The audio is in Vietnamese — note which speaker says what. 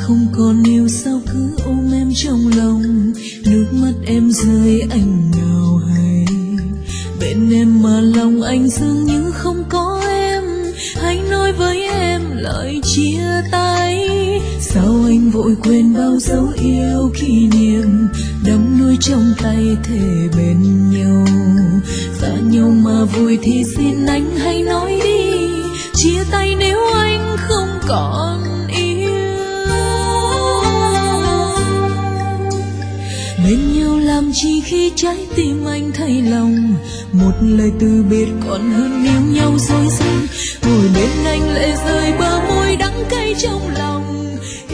Speaker 1: không còn yêu sao cứ ôm em trong lòng, nước mắt em rơi anh nào hay. Bên em mà lòng anh dường như không có em, hãy nói với em lời chia tay. Sao anh vội quên bao dấu yêu kỷ niệm, đắm đuối trong tay thề bên nhau. Xa nhau mà vui thì xin anh hãy nói đi, chia tay nếu anh không còn yêu. Bên nhau làm chi khi trái tim anh thay lòng, một lời từ biệt còn hơn yêu nhau dối danh. Ngồi bên anh lệ rơi bờ môi đắng cay trong lòng,